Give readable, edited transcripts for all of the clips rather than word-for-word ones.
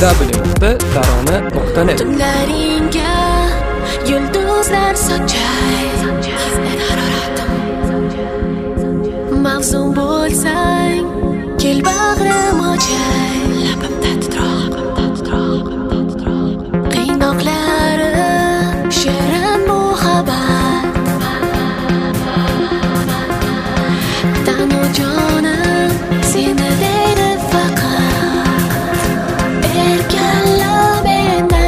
www.tarona.net. Tunlaringga yulduzlar sochar Mavzum bo'lsang kel bag'rim ochay labimda titroq qiynoqlari shirin muhabbat tanu jonim seni deydi faqat erkanla meni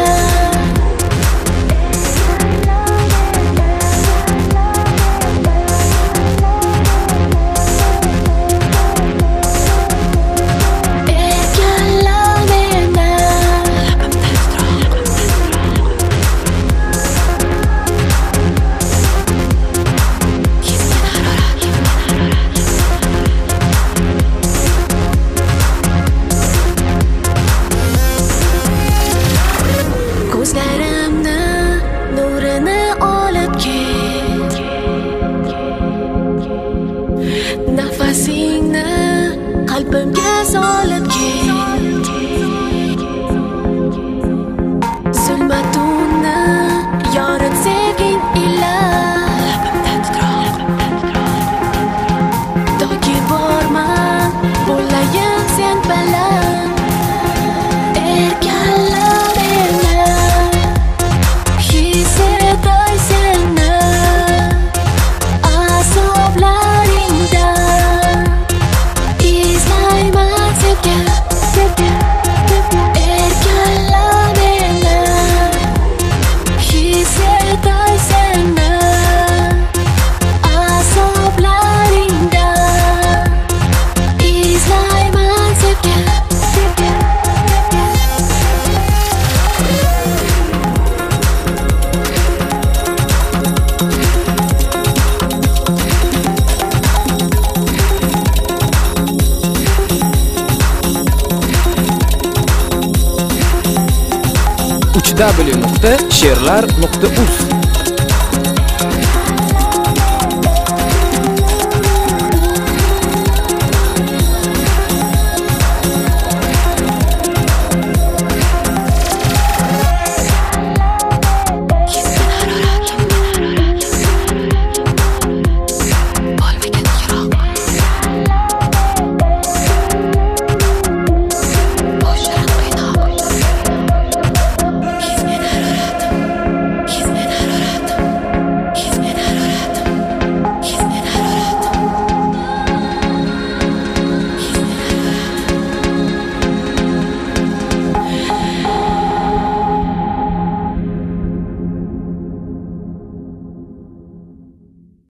ko'zlarimni nurini olib ket nafasingni qalbimga solib ket zulmatunni yorit sevging ila toki borman bo'layin sen bilan erkanla meni his etay seni azoblaringdan izlayman sevgi erkanla meni his etay seni azoblaringdan izlayman sevgi www.sherlar.uz